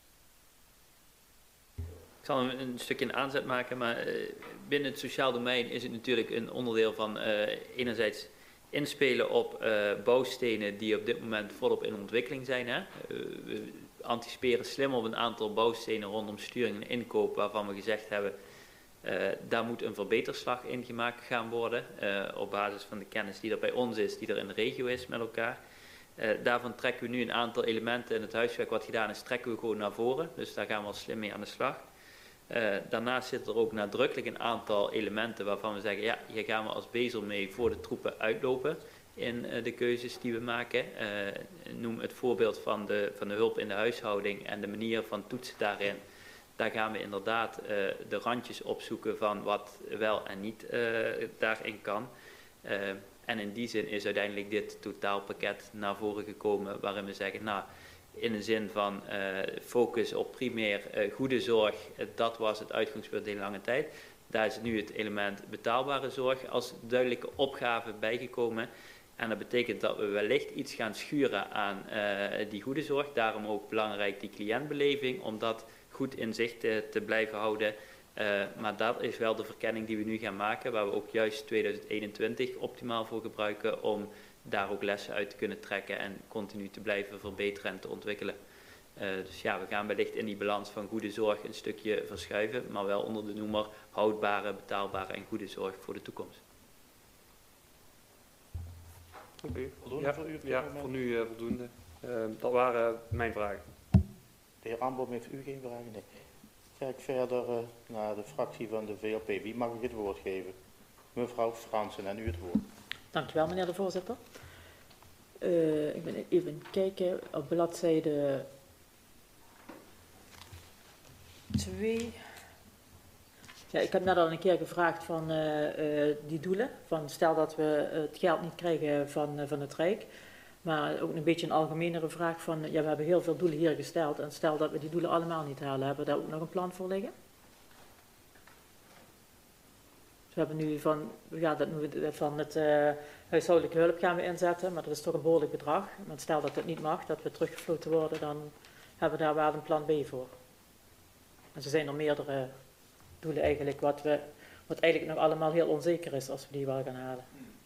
Ik zal een stukje een aanzet maken, maar binnen het sociaal domein is het natuurlijk een onderdeel van enerzijds inspelen op bouwstenen die op dit moment volop in ontwikkeling zijn. Hè? We anticiperen slim op een aantal bouwstenen rondom sturing en inkoop waarvan we gezegd hebben, daar moet een verbeterslag in gemaakt gaan worden op basis van de kennis die er bij ons is, die er in de regio is met elkaar. Daarvan trekken we nu een aantal elementen in het huiswerk wat gedaan is, trekken we gewoon naar voren. Dus daar gaan we al slim mee aan de slag. Daarnaast zitten er ook nadrukkelijk een aantal elementen waarvan we zeggen, ja, hier gaan we als bezel mee voor de troepen uitlopen in de keuzes die we maken. Noem het voorbeeld van de hulp in de huishouding en de manier van toetsen daarin. Daar gaan we inderdaad de randjes opzoeken van wat wel en niet daarin kan. En in die zin is uiteindelijk dit totaalpakket naar voren gekomen waarin we zeggen, nou, in de zin van focus op primair goede zorg, dat was het uitgangspunt de hele lange tijd. Daar is nu het element betaalbare zorg als duidelijke opgave bijgekomen. En dat betekent dat we wellicht iets gaan schuren aan die goede zorg. Daarom ook belangrijk die cliëntbeleving, om dat goed in zicht te blijven houden. Maar dat is wel de verkenning die we nu gaan maken, waar we ook juist 2021 optimaal voor gebruiken om daar ook lessen uit te kunnen trekken en continu te blijven verbeteren en te ontwikkelen. Dus ja, we gaan wellicht in die balans van goede zorg een stukje verschuiven, maar wel onder de noemer houdbare, betaalbare en goede zorg voor de toekomst. Oké, Voldoende voor u op dit ja, moment? voor nu voldoende. Dat waren mijn vragen. De heer Ambom, heeft u geen vragen? Nee. Ga ik verder naar de fractie van de VLP. Wie mag ik het woord geven? Mevrouw Fransen, en u het woord. Dankjewel, meneer de voorzitter. Ik ben even kijken op bladzijde 2. Ja, ik heb net al een keer gevraagd van die doelen. Van stel dat we het geld niet krijgen van het Rijk. Maar ook een beetje een algemenere vraag van, ja, we hebben heel veel doelen hier gesteld. En stel dat we die doelen allemaal niet halen, hebben we daar ook nog een plan voor liggen? Dus we hebben nu van het huishoudelijke hulp gaan we inzetten, maar dat is toch een behoorlijk bedrag. Maar stel dat het niet mag, dat we teruggefloten worden, dan hebben we daar wel een plan B voor. En zo zijn er meerdere doelen eigenlijk, wat eigenlijk nog allemaal heel onzeker is als we die wel gaan halen.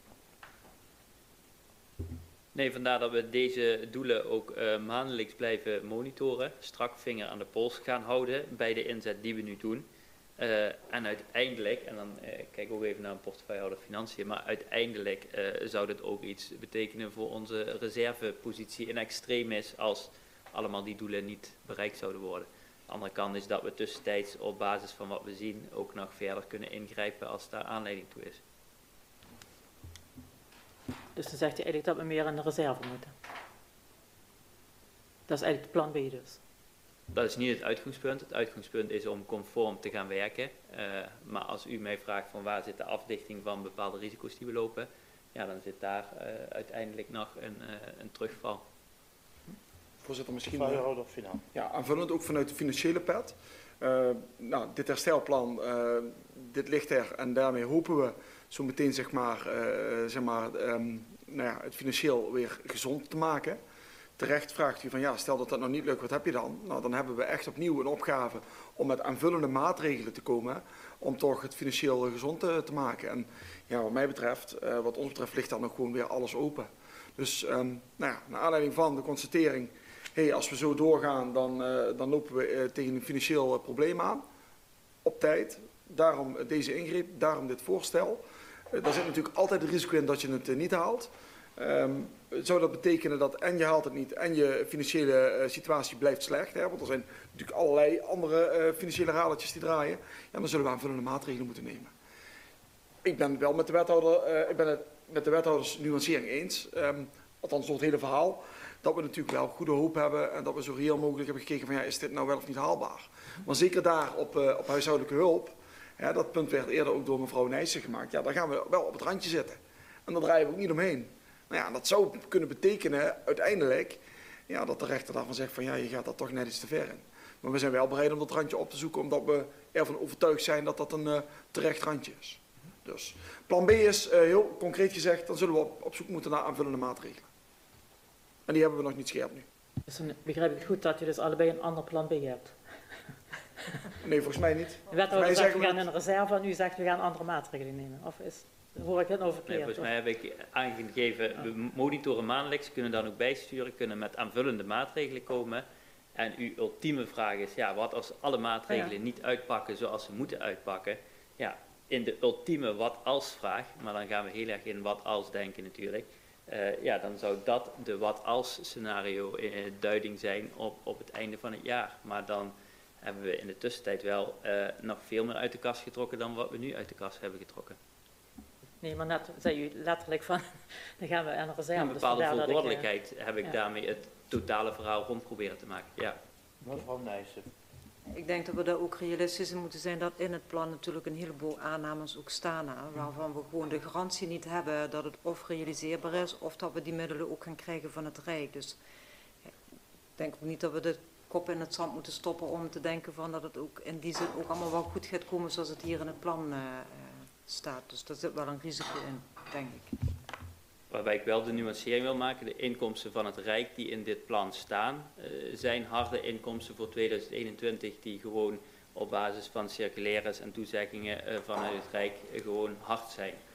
Nee, vandaar dat we deze doelen ook maandelijks blijven monitoren, strak vinger aan de pols gaan houden bij de inzet die we nu doen. En uiteindelijk, en dan kijk ik ook even naar een portefeuillehouder financiën, maar uiteindelijk zou dit ook iets betekenen voor onze reservepositie in extremis als allemaal die doelen niet bereikt zouden worden. De andere kant is dat we tussentijds op basis van wat we zien ook nog verder kunnen ingrijpen als daar aanleiding toe is. Dus dan zegt hij eigenlijk dat we meer in de reserve moeten. Dat is eigenlijk het plan B dus. Dat is niet het uitgangspunt. Het uitgangspunt is om conform te gaan werken. Maar als u mij vraagt van waar zit de afdichting van bepaalde risico's die we lopen, ja, dan zit daar uiteindelijk nog een terugval. Voorzitter, misschien... Portefeuillehouder financiën. Ja, aanvullend ook vanuit de financiële pet. Dit herstelplan, dit ligt er en daarmee hopen we zo meteen het financieel weer gezond te maken. terecht vraagt u van ja, stel dat dat nou niet lukt, wat heb je dan? Nou, dan hebben we echt opnieuw een opgave om met aanvullende maatregelen te komen om toch het financieel gezond te maken. En ja, wat mij betreft, wat ons betreft, ligt dan nog gewoon weer alles open. Dus nou ja, naar aanleiding van de constatering, hey, als we zo doorgaan, dan lopen we tegen een financieel probleem aan. Op tijd. Daarom deze ingreep, daarom dit voorstel. Daar zit natuurlijk altijd het risico in dat je het niet haalt. Zou dat betekenen dat en je haalt het niet en je financiële situatie blijft slecht? Hè? Want er zijn natuurlijk allerlei andere financiële radertjes die draaien. Ja, dan zullen we aanvullende maatregelen moeten nemen. Ik ben wel met de wethouder, ik ben het met de wethouders nuancering eens. Althans door het hele verhaal. Dat we natuurlijk wel goede hoop hebben en dat we zo reëel mogelijk hebben gekeken van ja, is dit nou wel of niet haalbaar? Maar zeker daar op huishoudelijke hulp, ja, dat punt werd eerder ook door mevrouw Nijssen gemaakt. Ja, daar gaan we wel op het randje zitten. En daar draaien we ook niet omheen. Nou ja, dat zou kunnen betekenen uiteindelijk ja, dat de rechter daarvan zegt van ja, je gaat daar toch net iets te ver in. Maar we zijn wel bereid om dat randje op te zoeken omdat we ervan overtuigd zijn dat dat een terecht randje is. Dus plan B is heel concreet gezegd, dan zullen we op zoek moeten naar aanvullende maatregelen. En die hebben we nog niet scherp nu. Dus dan begrijp ik het goed dat je dus allebei een ander plan B hebt? Nee, volgens mij niet. De wethouder zegt we gaan in een reserve en u zegt we gaan andere maatregelen nemen. Of hoor ik het nou verkeerd? Nee, volgens mij heb ik aangegeven, we monitoren maandelijks, kunnen daar ook bijsturen, kunnen met aanvullende maatregelen komen. En uw ultieme vraag is, ja, wat als alle maatregelen niet uitpakken zoals ze moeten uitpakken? Ja, in de ultieme wat als vraag, maar dan gaan we heel erg in wat als denken natuurlijk. Ja, dan zou dat de wat als scenario duiding zijn op het einde van het jaar. Maar dan hebben we in de tussentijd wel nog veel meer uit de kast getrokken dan wat we nu uit de kast hebben getrokken. Nee, maar net zei u letterlijk van, dan gaan we aan een reserve. Een bepaalde verantwoordelijkheid heb ik daarmee het totale verhaal rond proberen te maken, ja. Mevrouw Nijssen. Ik denk dat we daar ook realistisch in moeten zijn dat in het plan natuurlijk een heleboel aannames ook staan, waarvan we gewoon de garantie niet hebben dat het of realiseerbaar is of dat we die middelen ook gaan krijgen van het Rijk. Dus ik denk ook niet dat we de kop in het zand moeten stoppen om te denken van dat het ook in die zin ook allemaal wel goed gaat komen zoals het hier in het plan staat. Dus daar zit wel een risico in, denk ik. Waarbij ik wel de nuancering wil maken, de inkomsten van het Rijk die in dit plan staan, zijn harde inkomsten voor 2021 die gewoon op basis van circulaires en toezeggingen vanuit het Rijk gewoon hard zijn.